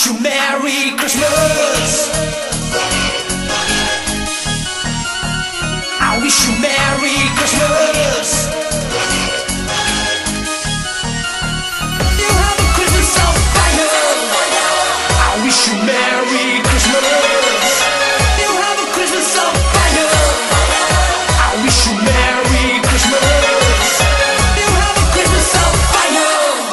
you Merry Christmas. I wish you Merry Christmas. You have a Christmas on fire. I wish you Merry Christmas. You have a Christmas on fire. I wish you Merry Christmas. You have a Christmas on fire.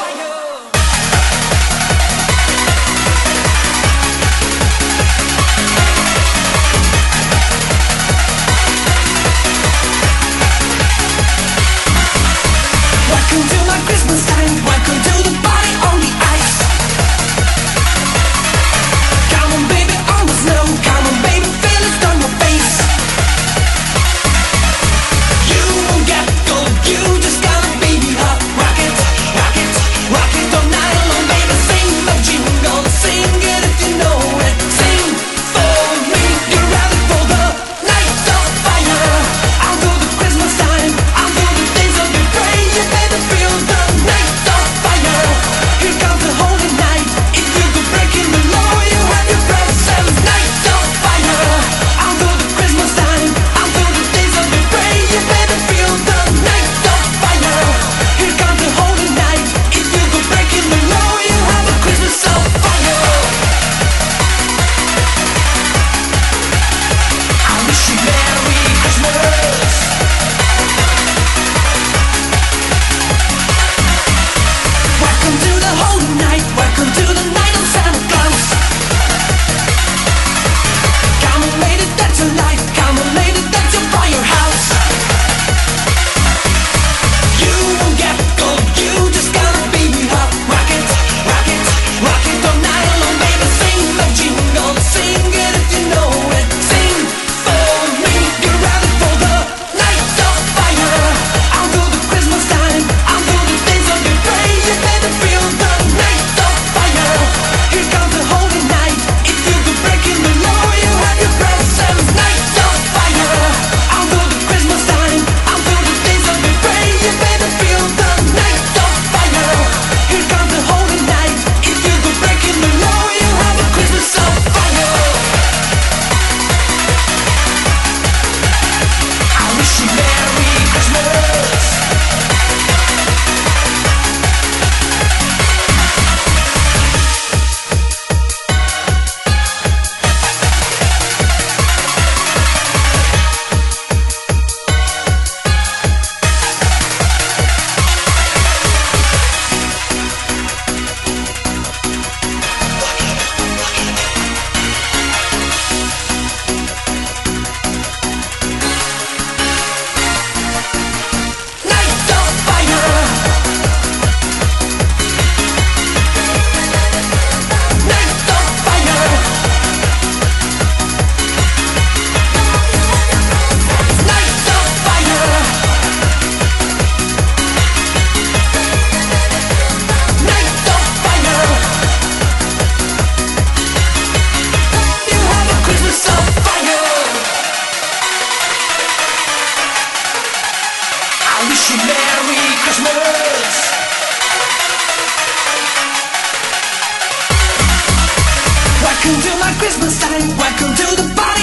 Welcome to my Christmas time. Welcome to the party on the ice. Come on, baby, on the snow. Come on, baby, feel it on your face. You won't get cold. You just gotta be hot. Rock it, rock it, rock it all night long, baby. Sing the jingle, sing it if you know it. Sing for me, you're ready for the night of fire. I'll do the Christmas time. I'll do the things of your praise. You better feel the night of fire. Here comes the holy night. If you go breaking the law, you have your presents. Night of fire. I'll do the Christmas time. I'll do the things of your praise. You better feel the night of fire. Here comes the holy night. If you go breaking the law, you have a Christmas of fire. I wish you Merry Christmas. Welcome to the holy night. Welcome to the night of Santa Claus. Come on, lady, that's your life. Come on, lady, that's your firehouse. You won't get cold. You just gotta be hot. Rock it, rock it, rock it all night long, baby. Sing the jingle, sing it if you know it. Sing for me, you're ready for the night of fire. I'll do the Christmas time. I'll do the things of your praise. You better feel the night of fire. Here comes the holy night. If you go breaking the law, you have your presents. Night of fire. I'll do the Christmas time. I'll do the things of your praise. You better feel the night of fire. Here comes the holy night. If you go breaking the law, you have a Christmas of fire. I wish you Merry Christmas. Night of fire. Night of fire. Night of fire. Night of fire. You have a Christmas of fire. I wish you Merry Christmas. Welcome to my Christmas time. Welcome to the party.